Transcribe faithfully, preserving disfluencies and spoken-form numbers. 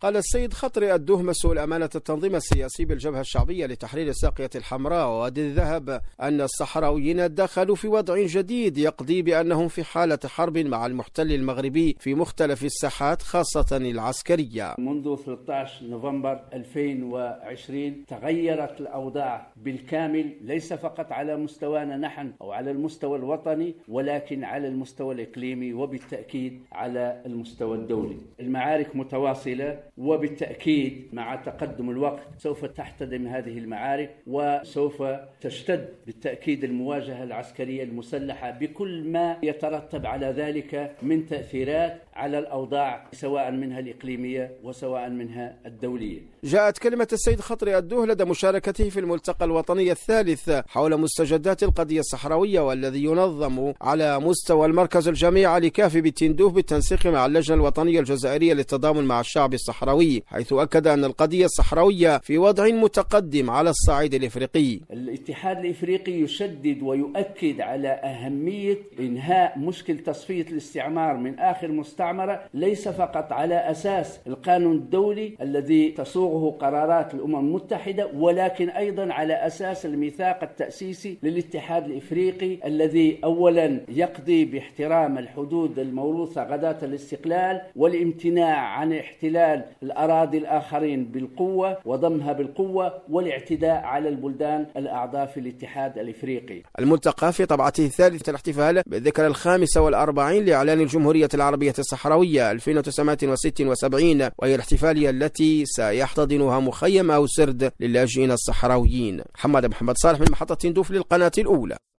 قال السيد خطري الدوه مسؤول أمانة التنظيم السياسي بالجبهة الشعبية لتحرير الساقية الحمراء ووادي الذهب أن الصحراويين دخلوا في وضع جديد يقضي بأنهم في حالة حرب مع المحتل المغربي في مختلف الساحات خاصة العسكرية. منذ ثلاثة عشر نوفمبر ألفين وعشرين تغيرت الأوضاع بالكامل، ليس فقط على مستوانا نحن أو على المستوى الوطني ولكن على المستوى الإقليمي وبالتأكيد على المستوى الدولي. المعارك متواصلة وبالتأكيد مع تقدم الوقت سوف تحتدم هذه المعارك وسوف تشتد بالتأكيد المواجهة العسكرية المسلحة بكل ما يترتب على ذلك من تأثيرات على الأوضاع سواء منها الإقليمية وسواء منها الدولية. جاءت كلمة السيد خطري الدوه لدى مشاركته في الملتقى الوطني الثالث حول مستجدات القضية الصحراوية والذي ينظم على مستوى المركز الجامعي لكافي بالتندوف بالتنسيق مع اللجنة الوطنية الجزائرية للتضامن مع الشعب الصحراوي، حيث أكد أن القضية الصحراوية في وضع متقدم على الصعيد الإفريقي. الاتحاد الإفريقي يشدد ويؤكد على أهمية إنهاء مشكل تصفية الاستعمار من آخر مستعمرة، ليس فقط على أساس القانون الدولي الذي تصوغه قرارات الأمم المتحدة ولكن أيضا على أساس الميثاق التأسيسي للاتحاد الإفريقي الذي أولا يقضي باحترام الحدود الموروثة غداة الاستقلال والامتناع عن احتلال الأراضي الآخرين بالقوة وضمها بالقوة والاعتداء على البلدان الأعضاء في الاتحاد الإفريقي. الملتقى في طبعته الثالثة الاحتفال بالذكرى الخامسة والأربعين لإعلان الجمهورية العربية الصحراوية ألف وتسعمائة وستة وسبعين، وهي الاحتفالية التي سيحتضنها مخيم أو سرد للاجئين الصحراويين. محمد محمد صالح من محطة تندوف للقناة الأولى.